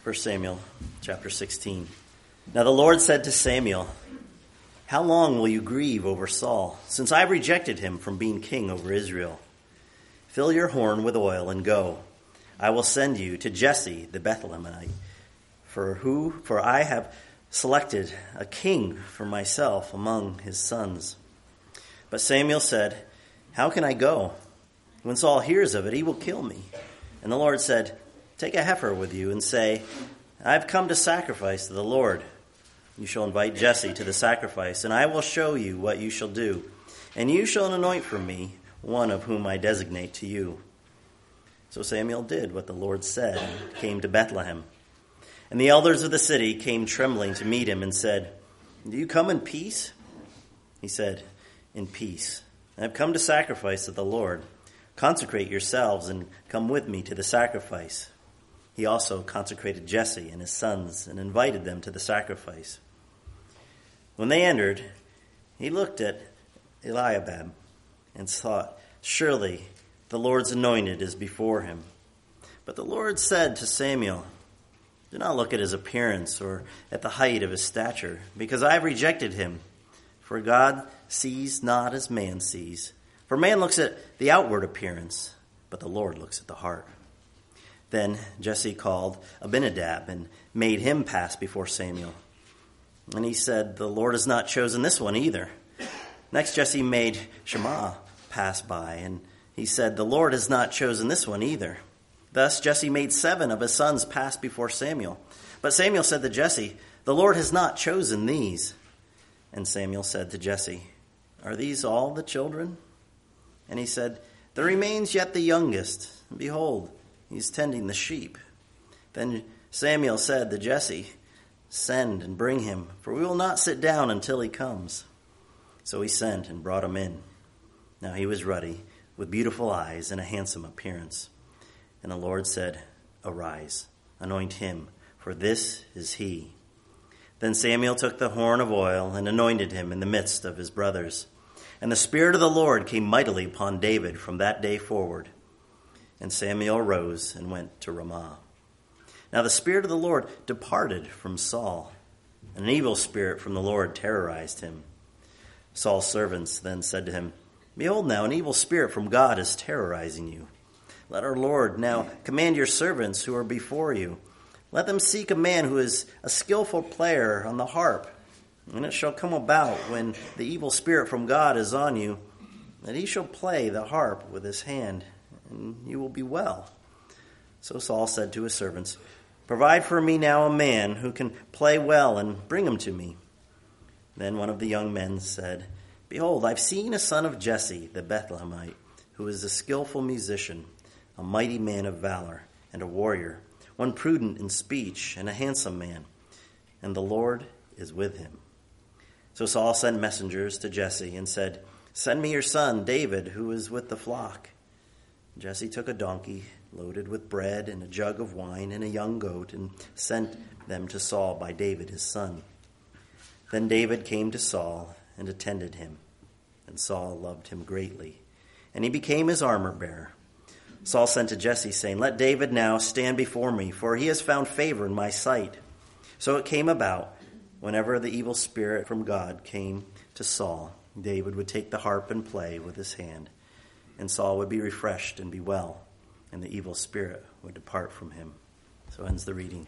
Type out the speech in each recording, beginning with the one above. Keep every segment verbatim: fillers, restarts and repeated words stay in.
First Samuel chapter sixteen. Now the Lord said to Samuel, "How long will you grieve over Saul, since I have rejected him from being king over Israel? Fill your horn with oil and go. I will send you to Jesse the Bethlehemite, for who for I have selected a king for myself among his sons." But Samuel said, "How can I go? When Saul hears of it, he will kill me." And the Lord said, "Take a heifer with you and say, I have come to sacrifice to the Lord. You shall invite Jesse to the sacrifice, and I will show you what you shall do. And you shall anoint for me one of whom I designate to you." So Samuel did what the Lord said and came to Bethlehem. And the elders of the city came trembling to meet him and said, "Do you come in peace?" He said, "In peace. I have come to sacrifice to the Lord. Consecrate yourselves and come with me to the sacrifice." He also consecrated Jesse and his sons and invited them to the sacrifice. When they entered, he looked at Eliab and thought, "Surely the Lord's anointed is before him." But the Lord said to Samuel, "Do not look at his appearance or at the height of his stature, because I have rejected him. For God sees not as man sees. For man looks at the outward appearance, but the Lord looks at the heart." Then Jesse called Abinadab and made him pass before Samuel. And he said, "The Lord has not chosen this one either." Next Jesse made Shammah pass by, and he said, "The Lord has not chosen this one either." Thus Jesse made seven of his sons pass before Samuel. But Samuel said to Jesse, "The Lord has not chosen these." And Samuel said to Jesse, "Are these all the children?" And he said, "There remains yet the youngest, and behold, he is tending the sheep." Then Samuel said to Jesse, "Send and bring him, for we will not sit down until he comes." So he sent and brought him in. Now he was ruddy, with beautiful eyes and a handsome appearance. And the Lord said, "Arise, anoint him, for this is he." Then Samuel took the horn of oil and anointed him in the midst of his brothers. And the Spirit of the Lord came mightily upon David from that day forward. And Samuel rose and went to Ramah. Now the Spirit of the Lord departed from Saul, and an evil spirit from the Lord terrorized him. Saul's servants then said to him, "Behold now, an evil spirit from God is terrorizing you. Let our Lord now command your servants who are before you. Let them seek a man who is a skillful player on the harp. And it shall come about, when the evil spirit from God is on you, that he shall play the harp with his hand, and you will be well." So Saul said to his servants, "Provide for me now a man who can play well, and bring him to me." Then one of the young men said, "Behold, I've seen a son of Jesse the Bethlehemite, who is a skillful musician, a mighty man of valor, and a warrior, one prudent in speech, and a handsome man, and the Lord is with him." So Saul sent messengers to Jesse and said, "Send me your son David, who is with the flock." Jesse took a donkey loaded with bread and a jug of wine and a young goat, and sent them to Saul by David his son. Then David came to Saul and attended him, and Saul loved him greatly, and he became his armor-bearer. Saul sent to Jesse, saying, "Let David now stand before me, for he has found favor in my sight." So it came about, whenever the evil spirit from God came to Saul, David would take the harp and play with his hand, and Saul would be refreshed and be well, and the evil spirit would depart from him. So ends the reading.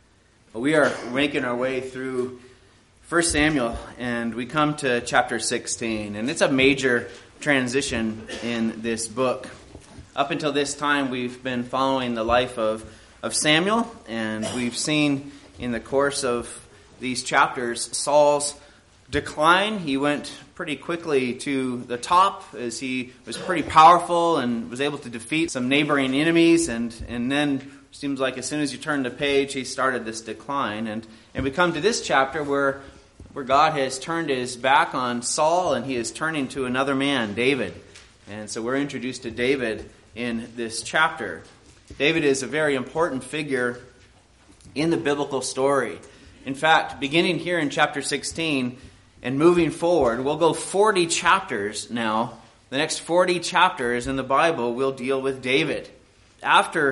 We are making our way through First Samuel, and we come to chapter sixteen, and it's a major transition in this book. Up until this time, we've been following the life of, of Samuel, and we've seen in the course of these chapters Saul's decline. He went pretty quickly to the top as he was pretty powerful and was able to defeat some neighboring enemies, and, and then seems like as soon as you turn the page, he started this decline. And, and we come to this chapter where, where God has turned his back on Saul, and he is turning to another man, David. And so we're introduced to David in this chapter. David is a very important figure in the biblical story. In fact, beginning here in chapter sixteen and moving forward, we'll go forty chapters now. The next forty chapters in the Bible will deal with David. After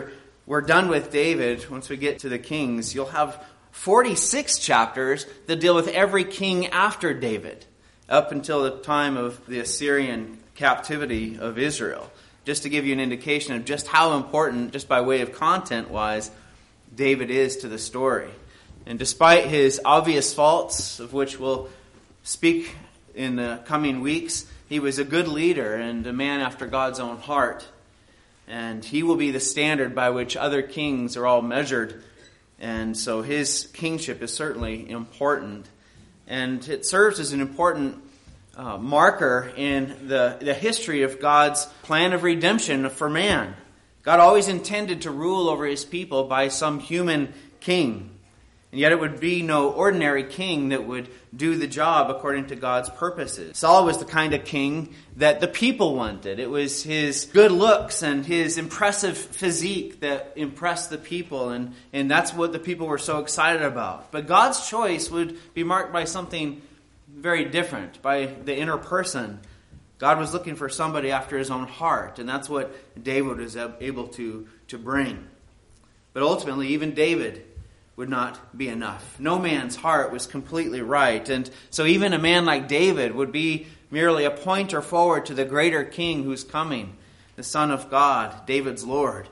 we're done with David, once we get to the kings, you'll have forty-six chapters that deal with every king after David, up until the time of the Assyrian captivity of Israel. Just to give you an indication of just how important, just by way of content-wise, David is to the story. And despite his obvious faults, of which we'll speak in the coming weeks, he was a good leader and a man after God's own heart. And he will be the standard by which other kings are all measured. And so his kingship is certainly important. And it serves as an important uh, marker in the, the history of God's plan of redemption for man. God always intended to rule over his people by some human king. And yet it would be no ordinary king that would do the job according to God's purposes. Saul was the kind of king that the people wanted. It was his good looks and his impressive physique that impressed the people, and, and that's what the people were so excited about. But God's choice would be marked by something very different, by the inner person. God was looking for somebody after his own heart, and that's what David was able to, to bring. But ultimately, even David would not be enough. No man's heart was completely right. And so even a man like David would be merely a pointer forward to the greater king who's coming, the Son of God, David's Lord.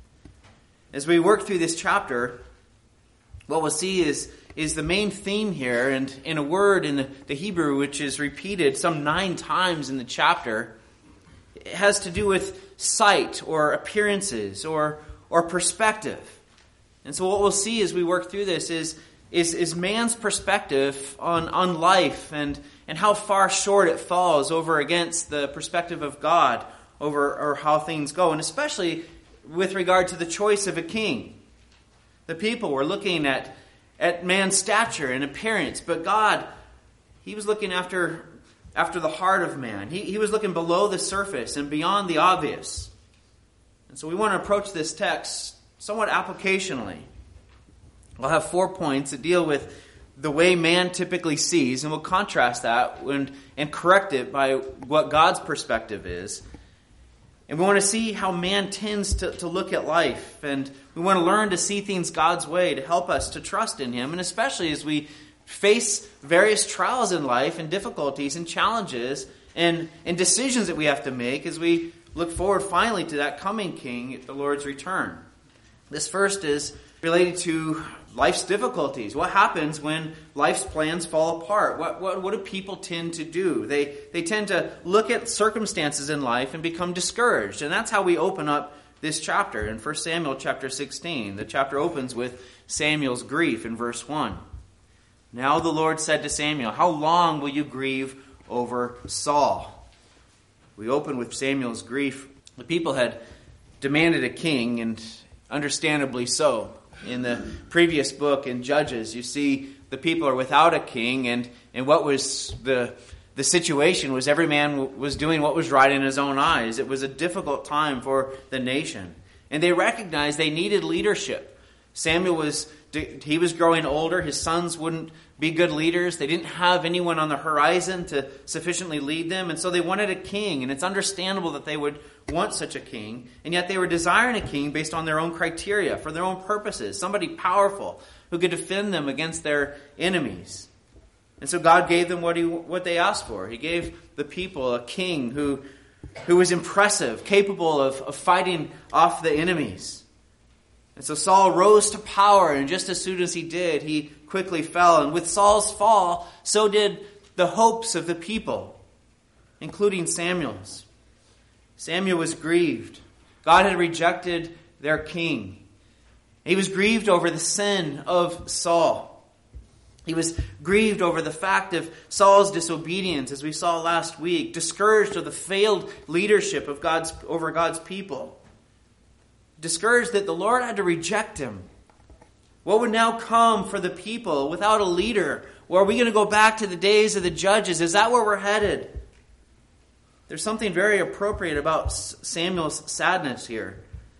As we work through this chapter, what we'll see is, is the main theme here, and in a word in the, the Hebrew which is repeated some nine times in the chapter, it has to do with sight or appearances or, or perspective. And so what we'll see as we work through this is, is, is man's perspective on, on life and, and how far short it falls over against the perspective of God over or how things go, and especially with regard to the choice of a king. The people were looking at, at man's stature and appearance, but God, he was looking after, after the heart of man. He, he was looking below the surface and beyond the obvious. And so we want to approach this text somewhat applicationally. We'll have four points that deal with the way man typically sees, and we'll contrast that and, and correct it by what God's perspective is. And we want to see how man tends to, to look at life, and we want to learn to see things God's way to help us to trust in him, and especially as we face various trials in life and difficulties and challenges and, and decisions that we have to make as we look forward finally to that coming king at the Lord's return. This first is related to life's difficulties. What happens when life's plans fall apart? What, what, what do people tend to do? They, they tend to look at circumstances in life and become discouraged. And that's how we open up this chapter in First Samuel chapter sixteen. The chapter opens with Samuel's grief in verse one. Now the Lord said to Samuel, "How long will you grieve over Saul?" We open with Samuel's grief. The people had demanded a king, and understandably so. In the previous book, in Judges, you see the people are without a king, and, and what was the the situation was every man w- was doing what was right in his own eyes. It was a difficult time for the nation. And they recognized they needed leadership. Samuel was, he was growing older. His sons wouldn't be good leaders. They didn't have anyone on the horizon to sufficiently lead them. And so they wanted a king. And it's understandable that they would want such a king. And yet they were desiring a king based on their own criteria, for their own purposes. Somebody powerful who could defend them against their enemies. And so God gave them what he what they asked for. He gave the people a king who, who was impressive, capable of, of fighting off the enemies. And so Saul rose to power, and just as soon as he did, he quickly fell. And with Saul's fall, so did the hopes of the people, including Samuel's. Samuel was grieved. God had rejected their king. He was grieved over the sin of Saul. He was grieved over the fact of Saul's disobedience, as we saw last week, discouraged of the failed leadership of God's over God's people. Discouraged that the Lord had to reject him. What would now come for the people without a leader? Or are we going to go back to the days of the judges? Is that where we're headed? There's something very appropriate about Samuel's sadness here.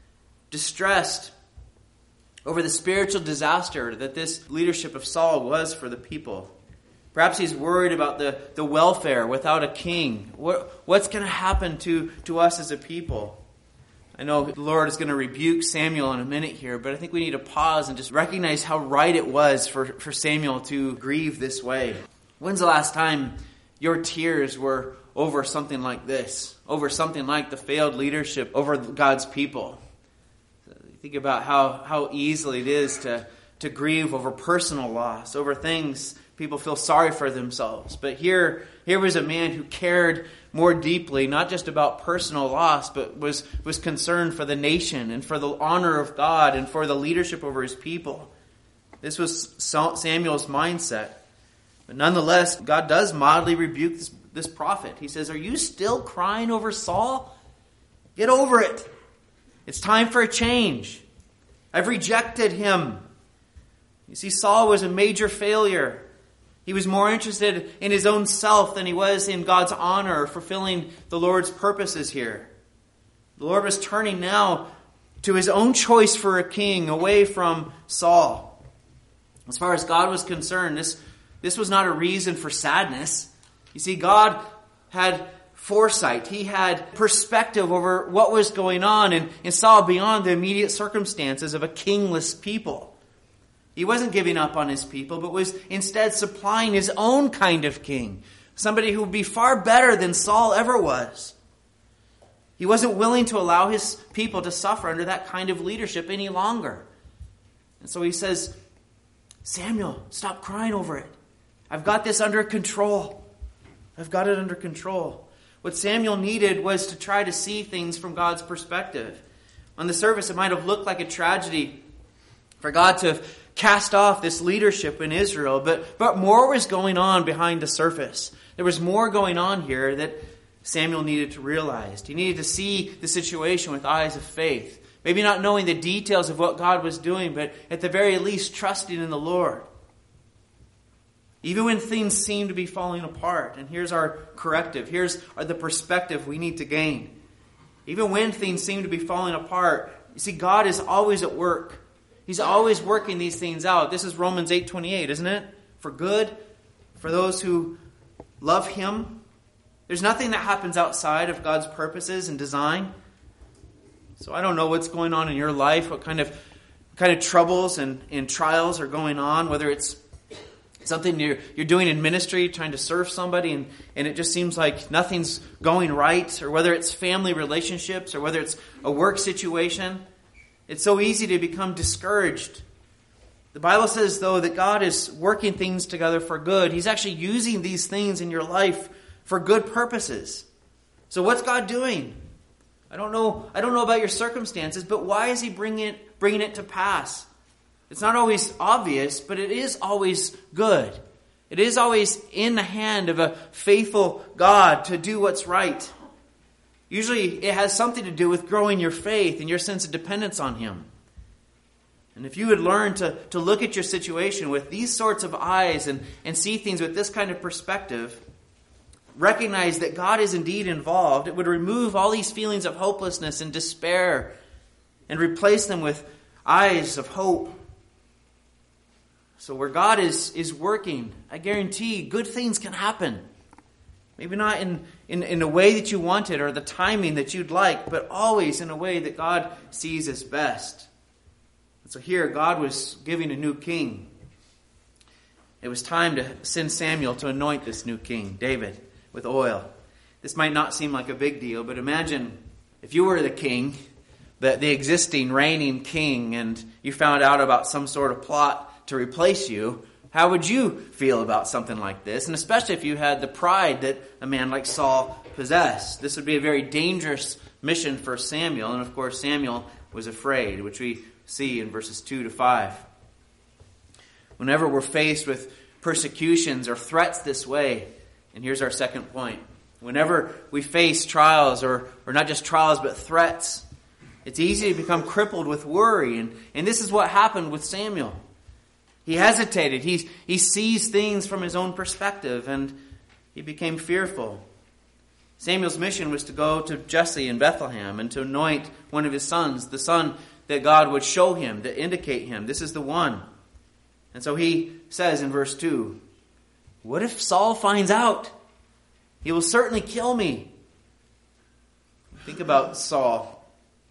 Distressed over the spiritual disaster that this leadership of Saul was for the people. Perhaps he's worried about the, the welfare without a king. What, what's going to happen to, to us as a people? I know the Lord is going to rebuke Samuel in a minute here, but I think we need to pause and just recognize how right it was for, for Samuel to grieve this way. When's the last time your tears were over something like this? Over something like the failed leadership over God's people? Think about how, how easily it is to, to grieve over personal loss, over things people feel sorry for themselves. But here, here was a man who cared more deeply, not just about personal loss, but was, was concerned for the nation and for the honor of God and for the leadership over his people. This was Samuel's mindset. But nonetheless, God does mildly rebuke this, this prophet. He says, "Are you still crying over Saul? Get over it. It's time for a change. I've rejected him." You see, Saul was a major failure. He was more interested in his own self than he was in God's honor, fulfilling the Lord's purposes here. The Lord was turning now to his own choice for a king, away from Saul. As far as God was concerned, this, this was not a reason for sadness. You see, God had foresight. He had perspective over what was going on and, and saw beyond the immediate circumstances of a kingless people. He wasn't giving up on his people, but was instead supplying his own kind of king. Somebody who would be far better than Saul ever was. He wasn't willing to allow his people to suffer under that kind of leadership any longer. And so he says, "Samuel, stop crying over it. I've got this under control. I've got it under control." What Samuel needed was to try to see things from God's perspective. On the surface, it might have looked like a tragedy for God to have cast off this leadership in Israel, but, but more was going on behind the surface. There was more going on here that Samuel needed to realize. He needed to see the situation with eyes of faith. Maybe not knowing the details of what God was doing, but at the very least trusting in the Lord. Even when things seem to be falling apart. And here's our corrective. Here's the perspective we need to gain. Even when things seem to be falling apart, you see, God is always at work. He's always working these things out. This is Romans eight twenty-eight, isn't it? For good, for those who love Him. There's nothing that happens outside of God's purposes and design. So I don't know what's going on in your life, what kind of what kind of troubles and, and trials are going on, whether it's something you're, you're doing in ministry, trying to serve somebody, and, and it just seems like nothing's going right, or whether it's family relationships, or whether it's a work situation. It's so easy to become discouraged. The Bible says, though, that God is working things together for good. He's actually using these things in your life for good purposes. So what's God doing? I don't know. I don't know about your circumstances, but why is He bringing it, bringing it to pass? It's not always obvious, but it is always good. It is always in the hand of a faithful God to do what's right. Usually it has something to do with growing your faith and your sense of dependence on Him. And if you would learn to, to look at your situation with these sorts of eyes and, and see things with this kind of perspective, recognize that God is indeed involved, it would remove all these feelings of hopelessness and despair and replace them with eyes of hope. So where God is, is working, I guarantee good things can happen. Maybe not in, in, in a way that you wanted or the timing that you'd like, but always in a way that God sees as best. And so here, God was giving a new king. It was time to send Samuel to anoint this new king, David, with oil. This might not seem like a big deal, but imagine if you were the king, the, the existing reigning king, and you found out about some sort of plot to replace you. How would you feel about something like this? And especially if you had the pride that a man like Saul possessed. This would be a very dangerous mission for Samuel. And of course, Samuel was afraid, which we see in verses two to five. Whenever we're faced with persecutions or threats this way, and here's our second point. Whenever we face trials, or, or not just trials, but threats, it's easy to become crippled with worry. And, and this is what happened with Samuel. He hesitated. He, he sees things from his own perspective, and he became fearful. Samuel's mission was to go to Jesse in Bethlehem and to anoint one of his sons, the son that God would show him, to indicate him. This is the one. And so he says in verse two, "What if Saul finds out? He will certainly kill me." Think about Saul.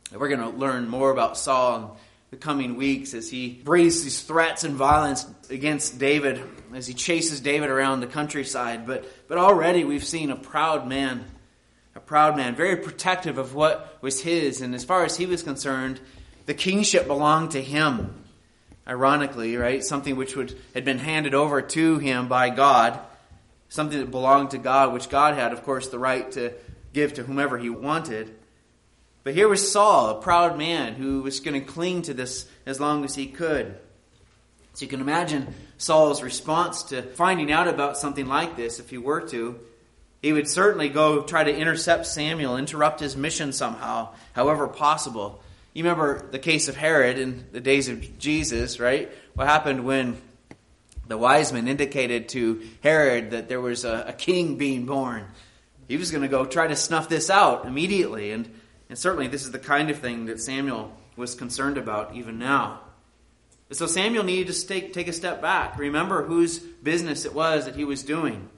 We're going to learn more about Saul in the coming weeks as he breathes these threats and violence against David, as he chases David around the countryside. But, but already we've seen a proud man, a proud man, very protective of what was his. And as far as he was concerned, the kingship belonged to him. Ironically, right? Something which would had been handed over to him by God. Something that belonged to God, which God had, of course, the right to give to whomever he wanted. But here was Saul, a proud man who was going to cling to this as long as he could. So you can imagine Saul's response to finding out about something like this, if he were to. He would certainly go try to intercept Samuel, interrupt his mission somehow, however possible. You remember the case of Herod in the days of Jesus, right? What happened when the wise men indicated to Herod that there was a, a king being born? He was going to go try to snuff this out immediately. And, and certainly this is the kind of thing that Samuel was concerned about even now. So Samuel needed to take, take a step back. Remember whose business it was that he was doing.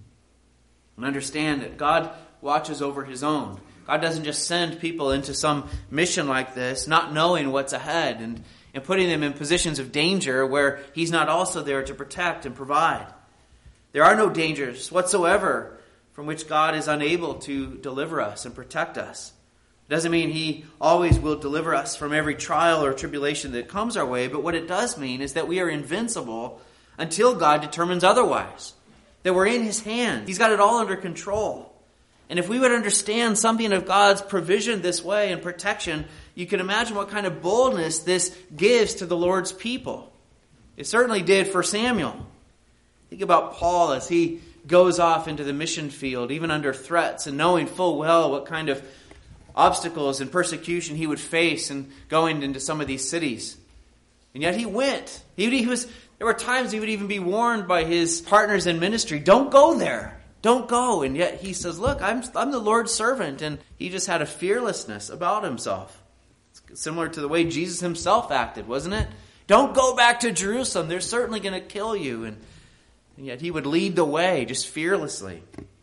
And understand that God watches over his own. God doesn't just send people into some mission like this, not knowing what's ahead and, and putting them in positions of danger where he's not also there to protect and provide. There are no dangers whatsoever from which God is unable to deliver us and protect us. It doesn't mean he always will deliver us from every trial or tribulation that comes our way, but what it does mean is that we are invincible until God determines otherwise. That we're in his hands. He's got it all under control. And if we would understand something of God's provision this way and protection, you can imagine what kind of boldness this gives to the Lord's people. It certainly did for Samuel. Think about Paul as he goes off into the mission field, even under threats, and knowing full well what kind of obstacles and persecution he would face in going into some of these cities. And yet he went. He, he was. There were times he would even be warned by his partners in ministry, don't go there. Don't go. And yet he says, look, I'm, I'm the Lord's servant. And he just had a fearlessness about himself. It's similar to the way Jesus himself acted, wasn't it? Don't go back to Jerusalem. They're certainly going to kill you. And, and yet he would lead the way just fearlessly.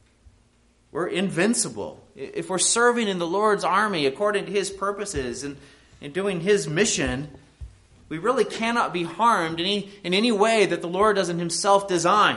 We're invincible. If we're serving in the Lord's army according to his purposes and, and doing his mission, we really cannot be harmed in any, in any way that the Lord doesn't himself design.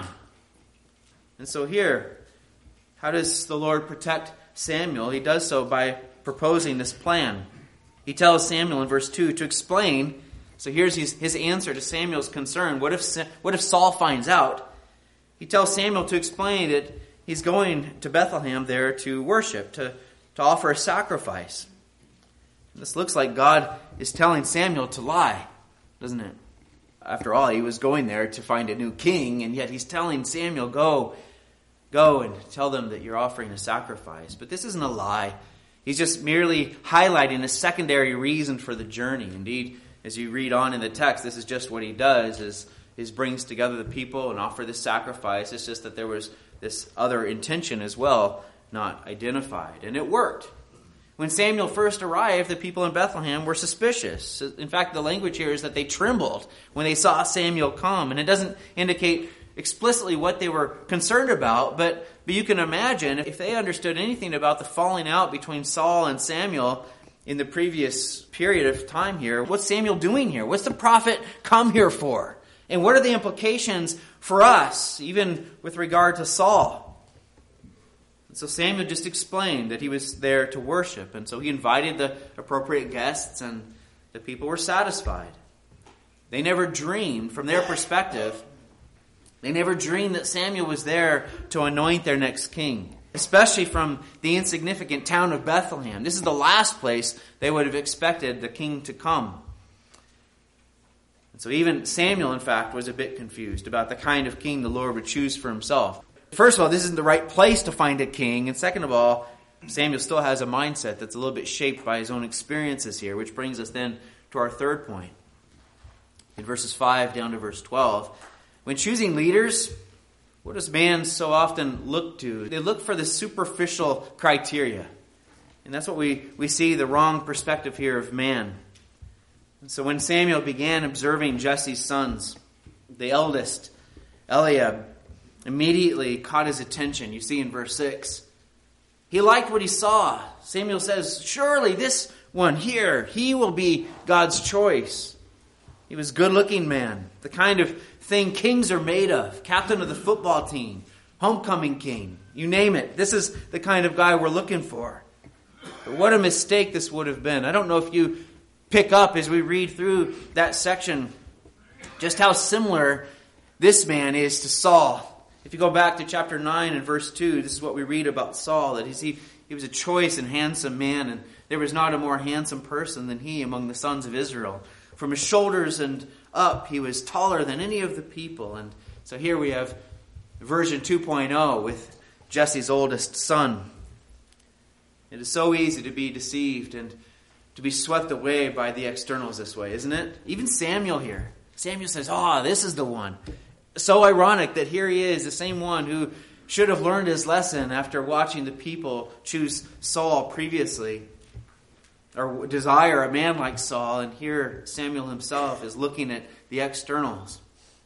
And so here, how does the Lord protect Samuel? He does so by proposing this plan. He tells Samuel in verse two to explain. So here's his, his answer to Samuel's concern. What if, what if Saul finds out? He tells Samuel to explain that he's going to Bethlehem there to worship, to, to offer a sacrifice. This looks like God is telling Samuel to lie, doesn't it? After all, he was going there to find a new king, and yet he's telling Samuel, go, go and tell them that you're offering a sacrifice. But this isn't a lie. He's just merely highlighting a secondary reason for the journey. Indeed, as you read on in the text, this is just what he does, is, is brings together the people and offer this sacrifice. It's just that there was this other intention as well, not identified. And it worked. When Samuel first arrived, the people in Bethlehem were suspicious. In fact, the language here is that they trembled when they saw Samuel come. And it doesn't indicate explicitly what they were concerned about, but, but you can imagine if they understood anything about the falling out between Saul and Samuel in the previous period of time here, what's Samuel doing here? What's the prophet come here for? And what are the implications for us, even with regard to Saul? So Samuel just explained that he was there to worship. And so he invited the appropriate guests, and the people were satisfied. They never dreamed, from their perspective, they never dreamed that Samuel was there to anoint their next king. Especially from the insignificant town of Bethlehem. This is the last place they would have expected the king to come. And so even Samuel, in fact, was a bit confused about the kind of king the Lord would choose for himself. First of all, this isn't the right place to find a king. And second of all, Samuel still has a mindset that's a little bit shaped by his own experiences here, which brings us then to our third point. In verses five down to verse twelve, when choosing leaders, what does man so often look to? They look for the superficial criteria. And that's what we, we see, the wrong perspective here of man. And so when Samuel began observing Jesse's sons, the eldest, Eliab, immediately caught his attention. You see in verse six. He liked what he saw. Samuel says, surely this one here. He will be God's choice. He was a good-looking man, the kind of thing kings are made of. Captain of the football team, homecoming king, you name it. This is the kind of guy we're looking for. But what a mistake this would have been. I don't know if you pick up as we read through that section just how similar this man is to Saul. If you go back to chapter nine and verse two, this is what we read about Saul, that he, he was a choice and handsome man, and there was not a more handsome person than he among the sons of Israel. From his shoulders and up, he was taller than any of the people. And so here we have version two point oh with Jesse's oldest son. It is so easy to be deceived and to be swept away by the externals this way, isn't it? Even Samuel here. Samuel says, oh, this is the one. So ironic that here he is, the same one who should have learned his lesson after watching the people choose Saul previously, or desire a man like Saul, and here Samuel himself is looking at the externals.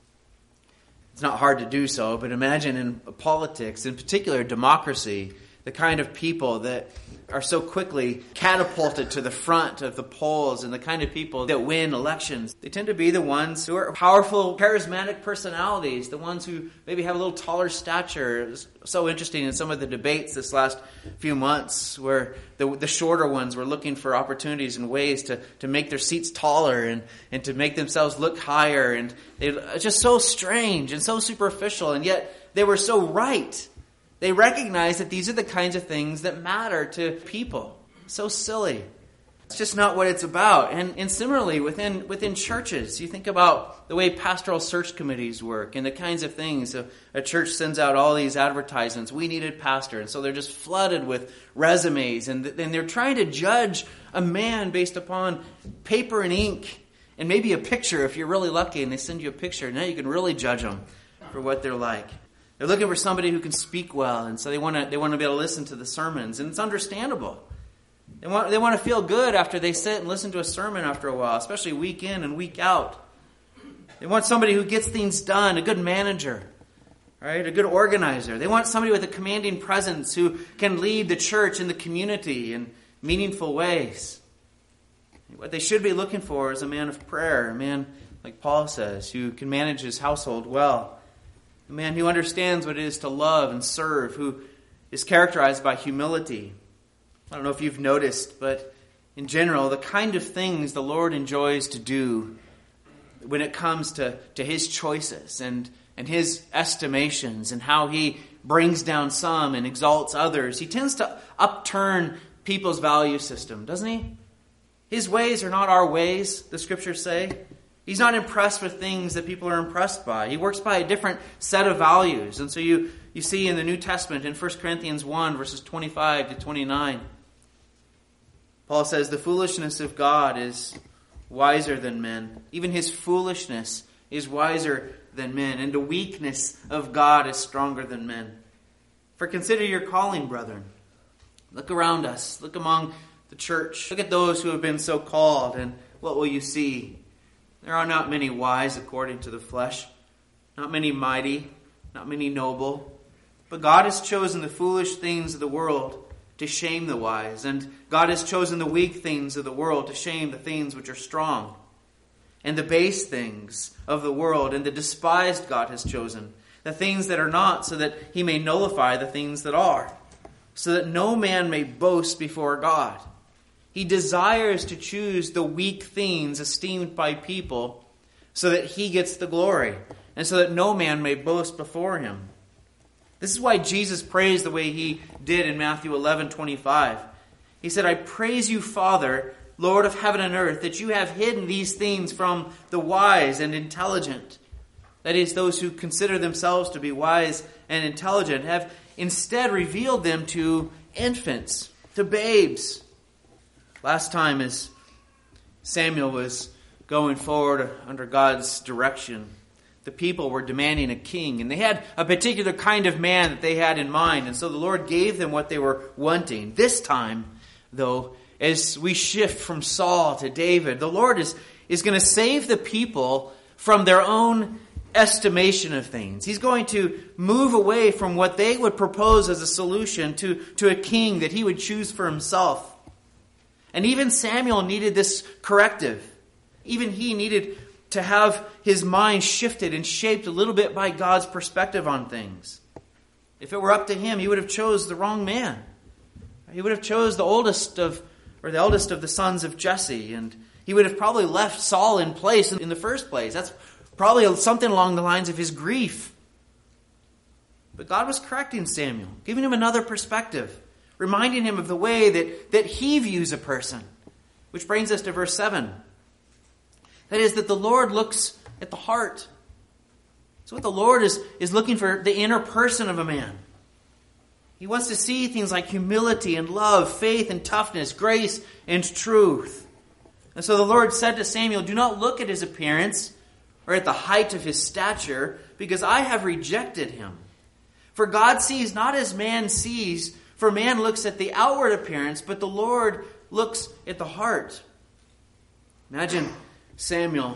It's not hard to do so, but imagine in politics, in particular democracy, the kind of people that are so quickly catapulted to the front of the polls and the kind of people that win elections. They tend to be the ones who are powerful, charismatic personalities, the ones who maybe have a little taller stature. It was so interesting in some of the debates this last few months where the, the shorter ones were looking for opportunities and ways to, to make their seats taller and, and to make themselves look higher. And they it's just so strange and so superficial, and yet they were so right. They recognize that these are the kinds of things that matter to people. So silly. It's just not what it's about. And, and similarly, within within churches, you think about the way pastoral search committees work and the kinds of things. A, a church sends out all these advertisements. We needed pastor. And so they're just flooded with resumes. And, and they're trying to judge a man based upon paper and ink and maybe a picture if you're really lucky. And they send you a picture. Now you can really judge them for what they're like. They're looking for somebody who can speak well, and so they want to they want to be able to listen to the sermons, and it's understandable. They want they want to feel good after they sit and listen to a sermon after a while, especially week in and week out. They want somebody who gets things done, a good manager, right? A good organizer. They want somebody with a commanding presence who can lead the church and the community in meaningful ways. What they should be looking for is a man of prayer, a man, like Paul says, who can manage his household well. A man who understands what it is to love and serve, who is characterized by humility. I don't know if you've noticed, but in general, the kind of things the Lord enjoys to do when it comes to, to His choices and, and His estimations and how He brings down some and exalts others, He tends to upturn people's value system, doesn't He? His ways are not our ways, the Scriptures say. He's not impressed with things that people are impressed by. He works by a different set of values. And so you, you see in the New Testament, in First Corinthians one, verses twenty-five to twenty-nine, Paul says, the foolishness of God is wiser than men. Even His foolishness is wiser than men. And the weakness of God is stronger than men. For consider your calling, brethren. Look around us. Look among the church. Look at those who have been so called. And what will you see? There are not many wise according to the flesh, not many mighty, not many noble. But God has chosen the foolish things of the world to shame the wise, and God has chosen the weak things of the world to shame the things which are strong. And the base things of the world and the despised God has chosen, the things that are not, so that He may nullify the things that are, so that no man may boast before God. He desires to choose the weak things esteemed by people so that He gets the glory and so that no man may boast before Him. This is why Jesus prays the way He did in Matthew eleven twenty-five. He said, I praise you, Father, Lord of heaven and earth, that you have hidden these things from the wise and intelligent. That is, those who consider themselves to be wise and intelligent have instead revealed them to infants, to babes. Last time as Samuel was going forward under God's direction, the people were demanding a king, and they had a particular kind of man that they had in mind, and so the Lord gave them what they were wanting. This time, though, as we shift from Saul to David, the Lord is, is going to save the people from their own estimation of things. He's going to move away from what they would propose as a solution to, to a king that He would choose for Himself. And even Samuel needed this corrective. Even he needed to have his mind shifted and shaped a little bit by God's perspective on things. If it were up to him, he would have chose the wrong man. He would have chose the oldest of, or the eldest of the sons of Jesse, and he would have probably left Saul in place in the first place. That's probably something along the lines of his grief. But God was correcting Samuel, giving him another perspective, reminding him of the way that, that he views a person. Which brings us to verse seven. That is, that the Lord looks at the heart. So what the Lord is, is looking for the inner person of a man. He wants to see things like humility and love, faith and toughness, grace and truth. And so the Lord said to Samuel, do not look at his appearance or at the height of his stature, because I have rejected him. For God sees not as man sees, for man looks at the outward appearance, but the Lord looks at the heart. Imagine Samuel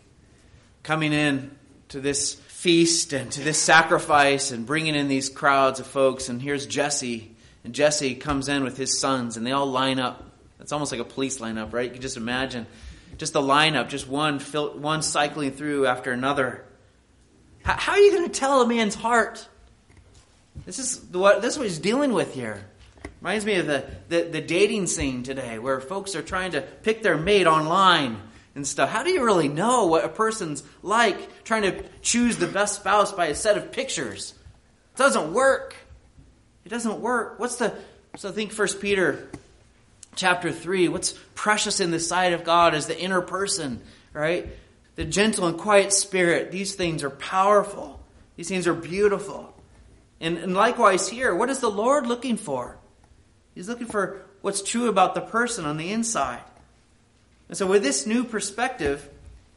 coming in to this feast and to this sacrifice and bringing in these crowds of folks. And here's Jesse. And Jesse comes in with his sons and they all line up. It's almost like a police lineup, right? You can just imagine just the lineup, just one one cycling through after another. How, how are you going to tell a man's heart? This is what this is what he's dealing with here. Reminds me of the, the, the dating scene today where folks are trying to pick their mate online and stuff. How do you really know what a person's like trying to choose the best spouse by a set of pictures? It doesn't work. It doesn't work. What's the so think First Peter chapter three, what's precious in the sight of God is the inner person, right? The gentle and quiet spirit. These things are powerful. These things are beautiful. And, and likewise here, what is the Lord looking for? He's looking for what's true about the person on the inside. And so with this new perspective,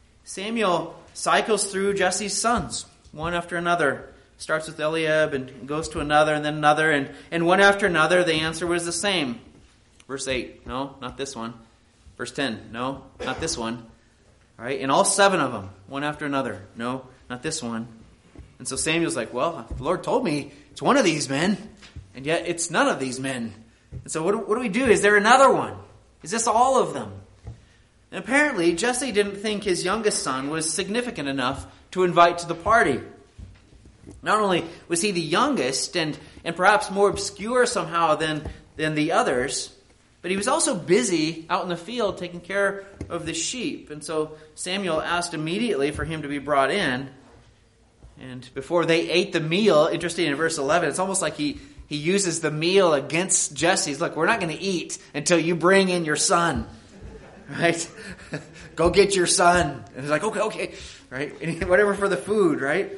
Samuel cycles through Jesse's sons, one after another. Starts with Eliab and goes to another and then another. And, and one after another, the answer was the same. Verse eight, no, not this one. Verse ten, no, not this one. All right, and all seven of them, one after another. No, not this one. And so Samuel's like, well, the Lord told me it's one of these men, and yet it's none of these men. And so what do, what do we do? Is there another one? Is this all of them? And apparently, Jesse didn't think his youngest son was significant enough to invite to the party. Not only was he the youngest and, and perhaps more obscure somehow than, than the others, but he was also busy out in the field taking care of the sheep. And so Samuel asked immediately for him to be brought in. And before they ate the meal, interesting in verse eleven, it's almost like he, he uses the meal against Jesse. He's like, we're not going to eat until you bring in your son. Right? Go get your son. And he's like, okay, okay. Right? Whatever for the food, right?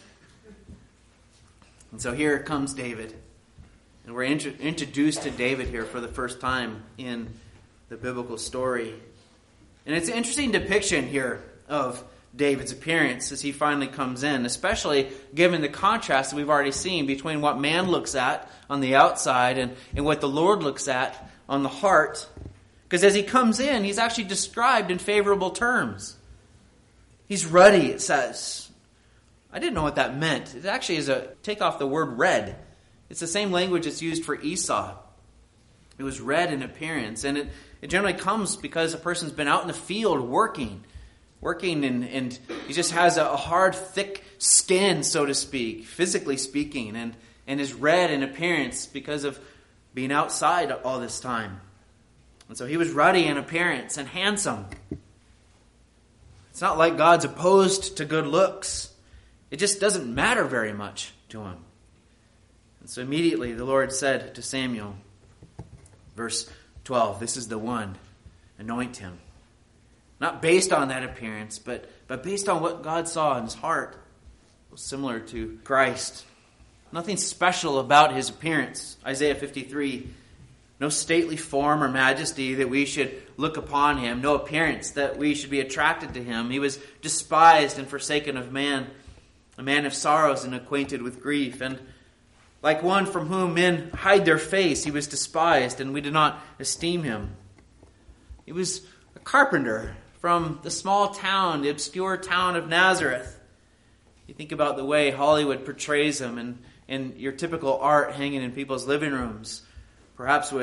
And so here comes David. And we're int- introduced to David here for the first time in the biblical story. And it's an interesting depiction here of David's appearance as he finally comes in, especially given the contrast that we've already seen between what man looks at on the outside and, and what the Lord looks at on the heart. Because as he comes in, he's actually described in favorable terms. He's ruddy, it says. I didn't know what that meant. It actually is a take off the word red. It's the same language that's used for Esau. It was red in appearance, and it, it generally comes because a person's been out in the field working. Working and, and he just has a hard, thick skin, so to speak, physically speaking, and, and is red in appearance because of being outside all this time. And so he was ruddy in appearance and handsome. It's not like God's opposed to good looks. It just doesn't matter very much to him. And so immediately the Lord said to Samuel, verse twelve, this is the one, anoint him. Not based on that appearance, but, but based on what God saw in his heart. Similar to Christ. Nothing special about his appearance. Isaiah fifty-three. No stately form or majesty that we should look upon him. No appearance that we should be attracted to him. He was despised and forsaken of man. A man of sorrows and acquainted with grief. And like one from whom men hide their face, he was despised, and we did not esteem him. He was a carpenter from the small town, the obscure town of Nazareth. You think about the way Hollywood portrays him and, and your typical art hanging in people's living rooms, perhaps with,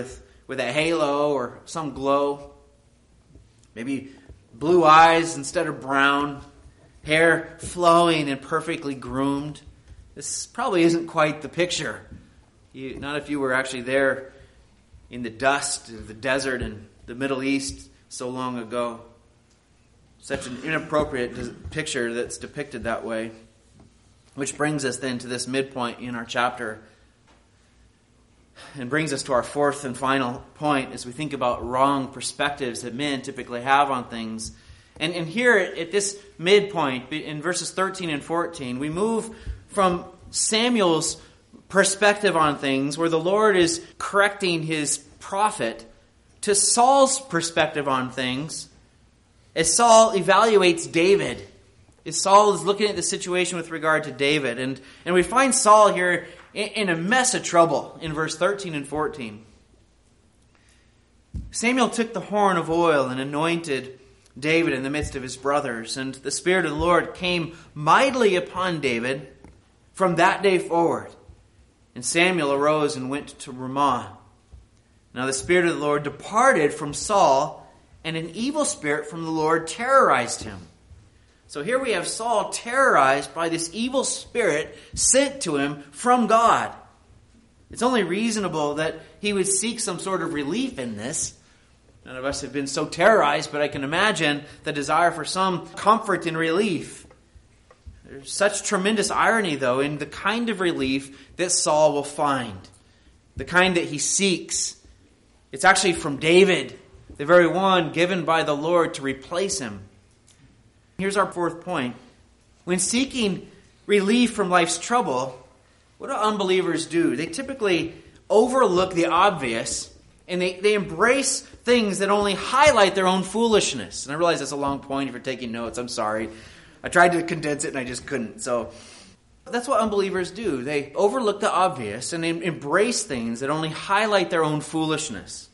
with a halo or some glow. Maybe blue eyes instead of brown. Hair flowing and perfectly groomed. This probably isn't quite the picture. You, not if you were actually there in the dust of the desert in the Middle East so long ago. Such an inappropriate picture that's depicted that way. Which brings us then to this midpoint in our chapter. And brings us to our fourth and final point as we think about wrong perspectives that men typically have on things. And, and here at this midpoint, in verses thirteen and fourteen, we move from Samuel's perspective on things, where the Lord is correcting his prophet, to Saul's perspective on things, as Saul evaluates David. As Saul is looking at the situation with regard to David. And, and we find Saul here in, in a mess of trouble in verse thirteen and fourteen. Samuel took the horn of oil and anointed David in the midst of his brothers, and the Spirit of the Lord came mightily upon David from that day forward. And Samuel arose and went to Ramah. Now the Spirit of the Lord departed from Saul, and an evil spirit from the Lord terrorized him. So here we have Saul terrorized by this evil spirit sent to him from God. It's only reasonable that he would seek some sort of relief in this. None of us have been so terrorized, but I can imagine the desire for some comfort and relief. There's such tremendous irony, though, in the kind of relief that Saul will find. The kind that he seeks. It's actually from David, the very one given by the Lord to replace him. Here's our fourth point. When seeking relief from life's trouble, what do unbelievers do? They typically overlook the obvious, and they, they embrace things that only highlight their own foolishness. And I realize that's a long point if you're taking notes. I'm sorry. I tried to condense it and I just couldn't. So that's what unbelievers do. They overlook the obvious and they embrace things that only highlight their own foolishness.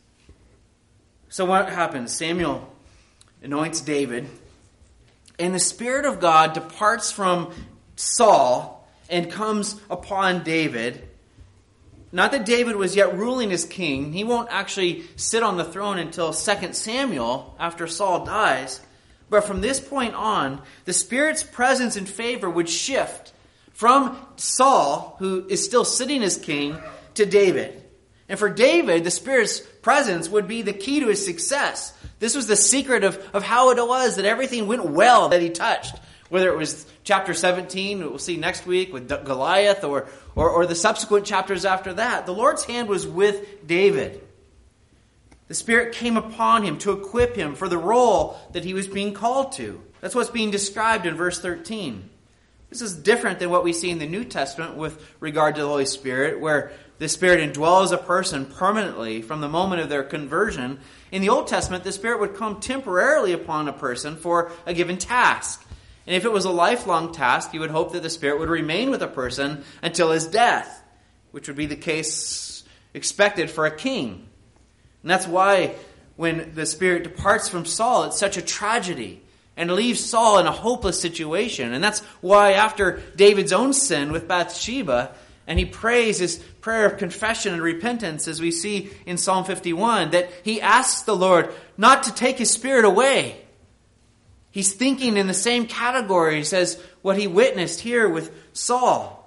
So what happens? Samuel anoints David, and the Spirit of God departs from Saul and comes upon David. Not that David was yet ruling as king. He won't actually sit on the throne until Second Samuel, after Saul dies. But from this point on, the Spirit's presence and favor would shift from Saul, who is still sitting as king, to David. And for David, the Spirit's presence would be the key to his success. This was the secret of, of how it was that everything went well that he touched. Whether it was chapter seventeen, we'll see next week with Goliath, or, or, or the subsequent chapters after that. The Lord's hand was with David. The Spirit came upon him to equip him for the role that he was being called to. That's what's being described in verse thirteen. This is different than what we see in the New Testament with regard to the Holy Spirit, where the Spirit indwells a person permanently from the moment of their conversion. In the Old Testament, the Spirit would come temporarily upon a person for a given task. And if it was a lifelong task, you would hope that the Spirit would remain with a person until his death, which would be the case expected for a king. And that's why when the Spirit departs from Saul, it's such a tragedy and leaves Saul in a hopeless situation. And that's why after David's own sin with Bathsheba, and he prays his prayer of confession and repentance, as we see in Psalm fifty-one, that he asks the Lord not to take his Spirit away. He's thinking in the same categories as what he witnessed here with Saul.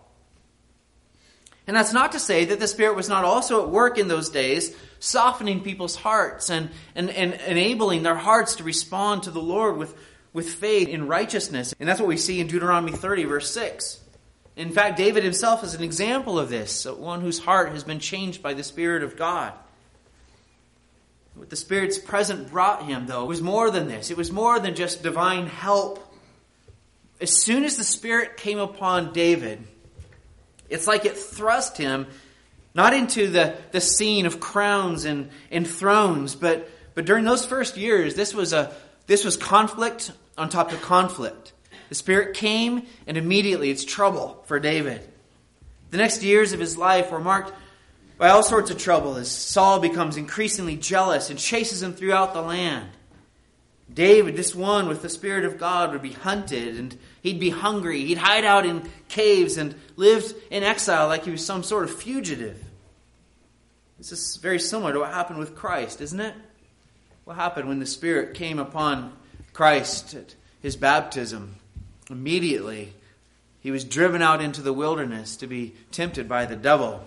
And that's not to say that the Spirit was not also at work in those days, softening people's hearts and, and, and enabling their hearts to respond to the Lord with, with faith in righteousness. And that's what we see in Deuteronomy thirty, verse six. In fact, David himself is an example of this, one whose heart has been changed by the Spirit of God. What the Spirit's presence brought him, though, was more than this. It was more than just divine help. As soon as the Spirit came upon David, it's like it thrust him not into the, the scene of crowns and, and thrones, but, but during those first years, this was a this was conflict on top of conflict. The Spirit came, and immediately it's trouble for David. The next years of his life were marked by all sorts of trouble as Saul becomes increasingly jealous and chases him throughout the land. David, this one with the Spirit of God, would be hunted and he'd be hungry. He'd hide out in caves and lived in exile like he was some sort of fugitive. This is very similar to what happened with Christ, isn't it? What happened when the Spirit came upon Christ at his baptism? Immediately, he was driven out into the wilderness to be tempted by the devil.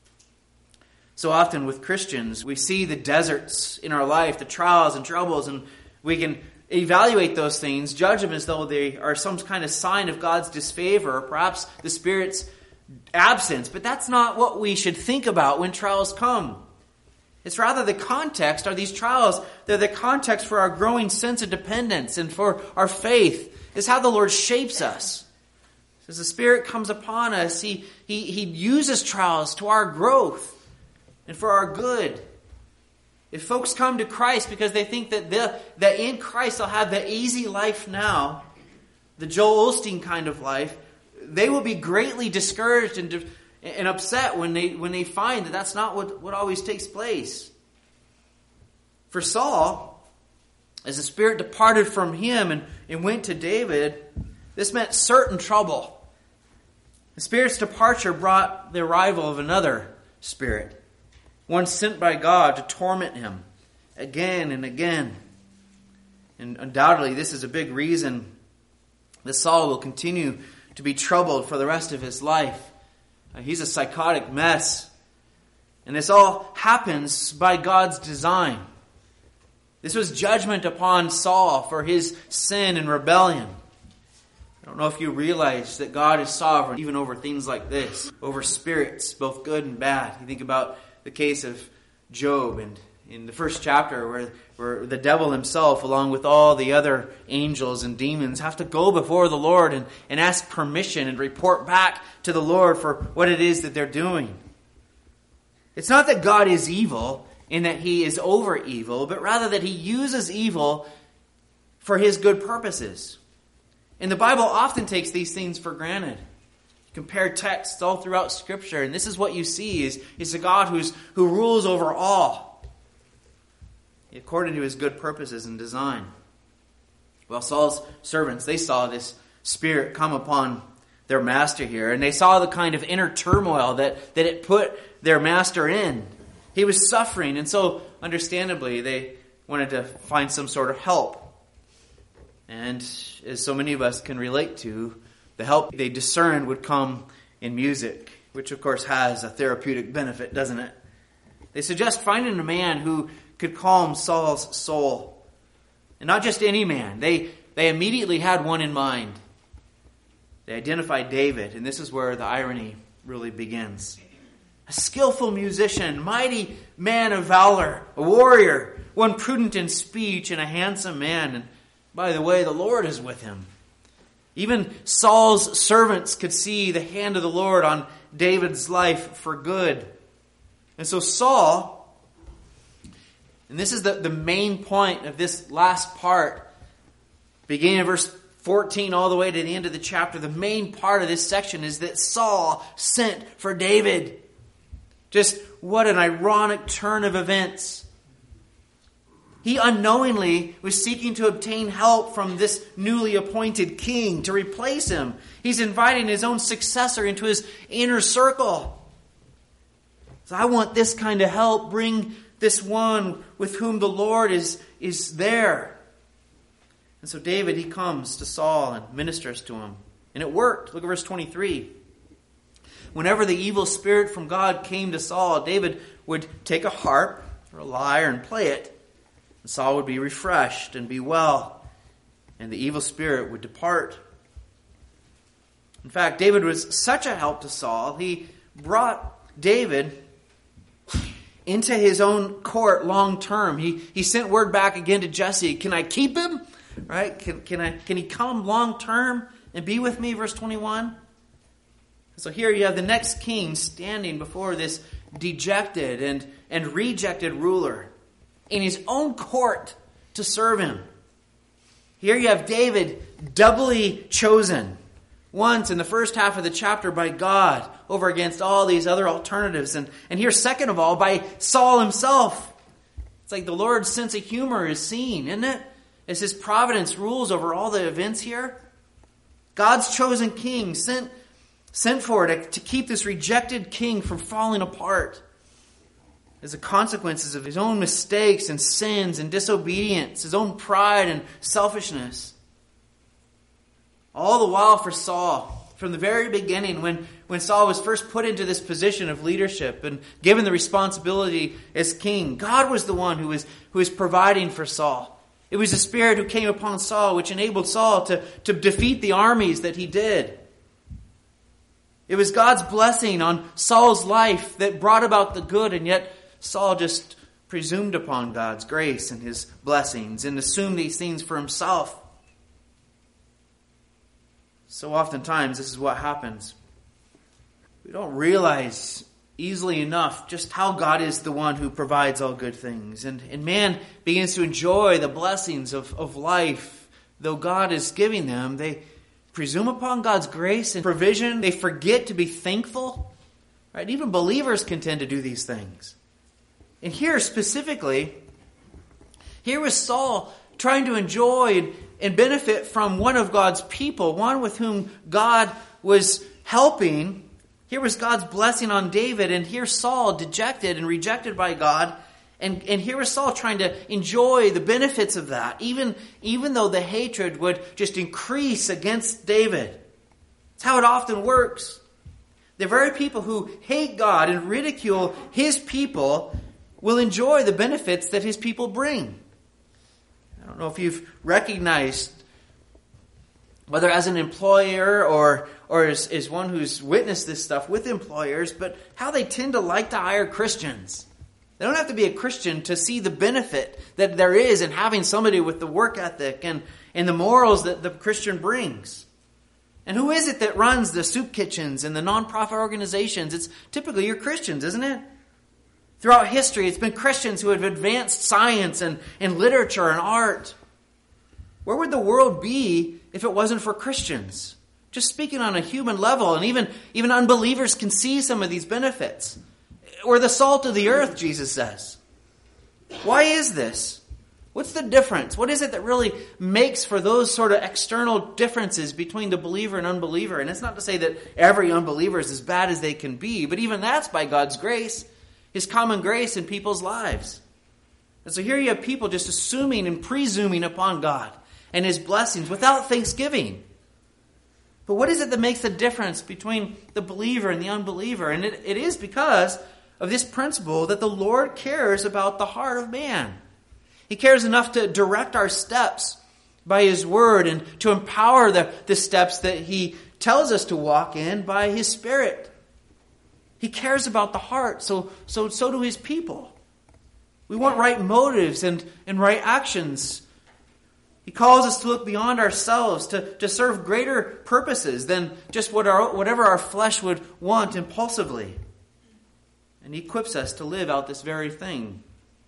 So often with Christians, we see the deserts in our life, the trials and troubles, and we can evaluate those things, judge them as though they are some kind of sign of God's disfavor, or perhaps the Spirit's absence. But that's not what we should think about when trials come. It's rather the context. Are these trials, they're the context for our growing sense of dependence and for our faith. It's how the Lord shapes us. As the Spirit comes upon us, He, He, He uses trials to our growth and for our good. If folks come to Christ because they think that, that in Christ they'll have the easy life now, the Joel Osteen kind of life, they will be greatly discouraged and, and upset when they, when they find that that's not what, what always takes place. For Saul, as the Spirit departed from him and, and went to David, this meant certain trouble. The Spirit's departure brought the arrival of another spirit, one sent by God to torment him again and again. And undoubtedly, this is a big reason that Saul will continue to be troubled for the rest of his life. He's a psychotic mess. And this all happens by God's design. This was judgment upon Saul for his sin and rebellion. I don't know if you realize that God is sovereign even over things like this, over spirits, both good and bad. You think about the case of Job, and in the first chapter where, where the devil himself, along with all the other angels and demons, have to go before the Lord and, and ask permission and report back to the Lord for what it is that they're doing. It's not that God is evil in that He is over evil, but rather that He uses evil for His good purposes. And the Bible often takes these things for granted. Compare texts all throughout Scripture, and this is what you see is, is a God who's who rules over all, according to His good purposes and design. Well, Saul's servants, they saw this Spirit come upon their master here, and they saw the kind of inner turmoil that, that it put their master in. He was suffering, and so, understandably, they wanted to find some sort of help. And as so many of us can relate to, the help they discerned would come in music, which of course has a therapeutic benefit, doesn't it? They suggest finding a man who could calm Saul's soul. And not just any man. They, they immediately had one in mind. They identified David, and this is where the irony really begins. A skillful musician, mighty man of valor, a warrior, one prudent in speech, and a handsome man. And by the way, the Lord is with him. Even Saul's servants could see the hand of the Lord on David's life for good. And so Saul, and this is the, the main point of this last part, beginning in verse fourteen all the way to the end of the chapter, the main part of this section is that Saul sent for David. Just what an ironic turn of events. He unknowingly was seeking to obtain help from this newly appointed king to replace him. He's inviting his own successor into his inner circle. So I want this kind of help. Bring this one with whom the Lord is, is there. And so David, he comes to Saul and ministers to him. And it worked. Look at verse twenty-three. Whenever the evil spirit from God came to Saul, David would take a harp or a lyre and play it. And Saul would be refreshed and be well, and the evil spirit would depart. In fact, David was such a help to Saul, he brought David into his own court long term. He he sent word back again to Jesse, can I keep him? Right? Can, can, I, can he come long term and be with me? Verse twenty-one. So here you have the next king standing before this dejected and, and rejected ruler in his own court to serve him. Here you have David doubly chosen. Once in the first half of the chapter by God over against all these other alternatives. And, and here second of all by Saul himself. It's like the Lord's sense of humor is seen, isn't it? As His providence rules over all the events here. God's chosen king sent, sent for to, to keep this rejected king from falling apart. as the consequences of his own mistakes and sins and disobedience, his own pride and selfishness. All the while for Saul, from the very beginning, when, when Saul was first put into this position of leadership and given the responsibility as king, God was the one who was, who was providing for Saul. It was the Spirit who came upon Saul, which enabled Saul to, to defeat the armies that he did. It was God's blessing on Saul's life that brought about the good, and yet Saul just presumed upon God's grace and his blessings and assumed these things for himself. So oftentimes this is what happens. We don't realize easily enough just how God is the one who provides all good things. And, and man begins to enjoy the blessings of, of life. Though God is giving them, they presume upon God's grace and provision. They forget to be thankful. Right? Even believers can tend to do these things. And here specifically, here was Saul trying to enjoy and, and benefit from one of God's people, one with whom God was helping. Here was God's blessing on David, and here Saul, dejected and rejected by God. And, and here was Saul trying to enjoy the benefits of that, even, even though the hatred would just increase against David. That's how it often works. The very people who hate God and ridicule his people will enjoy the benefits that his people bring. I don't know if you've recognized, whether as an employer or, or as, as one who's witnessed this stuff with employers, but how they tend to like to hire Christians. They don't have to be a Christian to see the benefit that there is in having somebody with the work ethic and, and the morals that the Christian brings. And who is it that runs the soup kitchens and the nonprofit organizations? It's typically your Christians, isn't it? Throughout history, it's been Christians who have advanced science and, and literature and art. Where would the world be if it wasn't for Christians? Just speaking on a human level, and even, even unbelievers can see some of these benefits. We're the salt of the earth, Jesus says. Why is this? What's the difference? What is it that really makes for those sort of external differences between the believer and unbeliever? And it's not to say that every unbeliever is as bad as they can be, but even that's by God's grace, His common grace in people's lives. And so here you have people just assuming and presuming upon God and His blessings without thanksgiving. But what is it that makes the difference between the believer and the unbeliever? And it, it is because of this principle that the Lord cares about the heart of man. He cares enough to direct our steps by His Word and to empower the, the steps that He tells us to walk in by His Spirit. He cares about the heart, so, so, so do His people. We want right motives and, and right actions. He calls us to look beyond ourselves, to, to serve greater purposes than just what our, whatever our flesh would want impulsively. And He equips us to live out this very thing.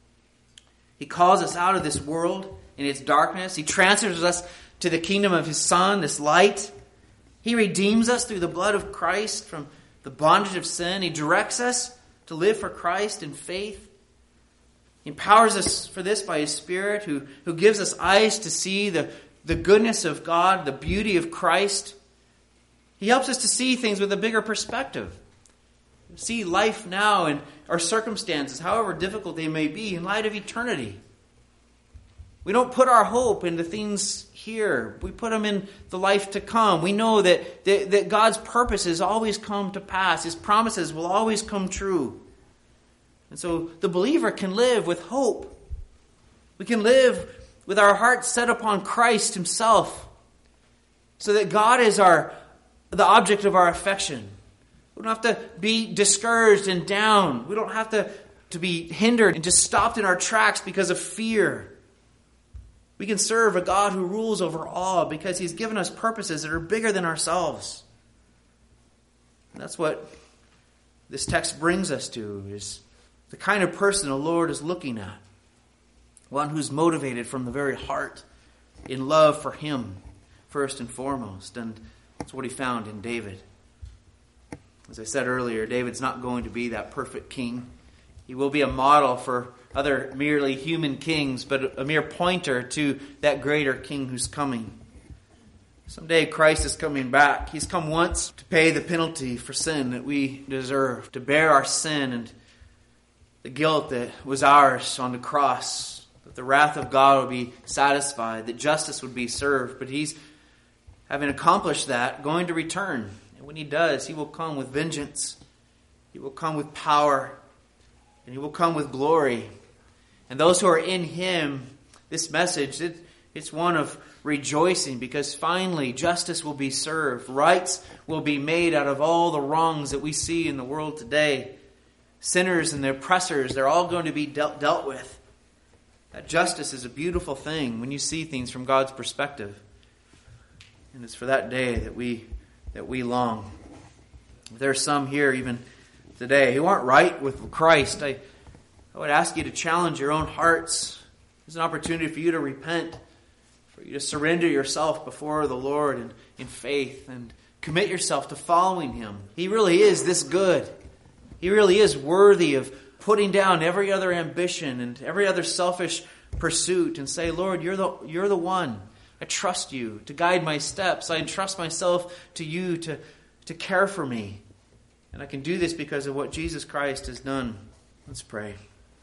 He calls us out of this world in its darkness. He transfers us to the kingdom of His Son, this light. He redeems us through the blood of Christ from the bondage of sin. He directs us to live for Christ in faith. He empowers us for this by His Spirit, who, who gives us eyes to see the, the goodness of God, the beauty of Christ. He helps us to see things with a bigger perspective. See life now and our circumstances, however difficult they may be, in light of eternity. We don't put our hope in the things here. We put them in the life to come. We know that, that, that God's purposes always come to pass. His promises will always come true. And so the believer can live with hope. We can live with our hearts set upon Christ Himself, so that God is our the object of our affection. We don't have to be discouraged and down. We don't have to, to be hindered and just stopped in our tracks because of fear. We can serve a God who rules over all because He's given us purposes that are bigger than ourselves. And that's what this text brings us to, is the kind of person the Lord is looking at. One who's motivated from the very heart in love for Him, first and foremost. And that's what He found in David. As I said earlier, David's not going to be that perfect king. He will be a model for other merely human kings, but a mere pointer to that greater king who's coming. Someday Christ is coming back. He's come once to pay the penalty for sin that we deserve, to bear our sin and the guilt that was ours on the cross, that the wrath of God would be satisfied, that justice would be served. But he's, having accomplished that, going to return. And when he does, he will come with vengeance. He will come with power. And he will come with glory. And those who are in him, this message, it, it's one of rejoicing, because finally justice will be served. Rights will be made out of all the wrongs that we see in the world today. Sinners and the oppressors, they're all going to be dealt, dealt with. That justice is a beautiful thing when you see things from God's perspective. And it's for that day that we that we long. There are some here even today who aren't right with Christ. I, I would ask you to challenge your own hearts. There's an opportunity for you to repent, for you to surrender yourself before the Lord in, in faith and commit yourself to following him. He really is this good. He really is worthy of putting down every other ambition and every other selfish pursuit and say, Lord, you're the you're the one. I trust you to guide my steps. I entrust myself to you to, to care for me. And I can do this because of what Jesus Christ has done. Let's pray.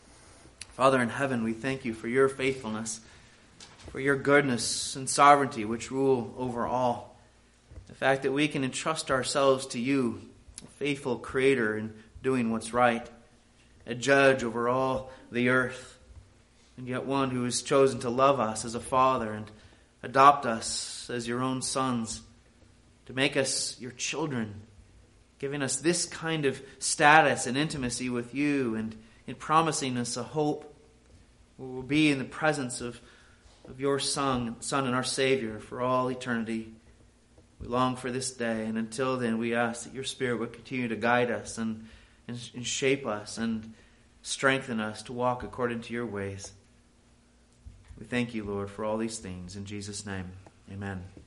Father in heaven, we thank you for your faithfulness, for your goodness and sovereignty which rule over all. The fact that we can entrust ourselves to you, a faithful creator in doing what's right, a judge over all the earth, and yet one who has chosen to love us as a father and adopt us as your own sons, to make us your children, giving us this kind of status and intimacy with you, and in promising us a hope where we'll be in the presence of, of your Son, Son and our Savior for all eternity. We long for this day, and until then we ask that your Spirit would continue to guide us and And, and shape us and strengthen us to walk according to your ways. We thank you, Lord, for all these things. In Jesus' name, amen.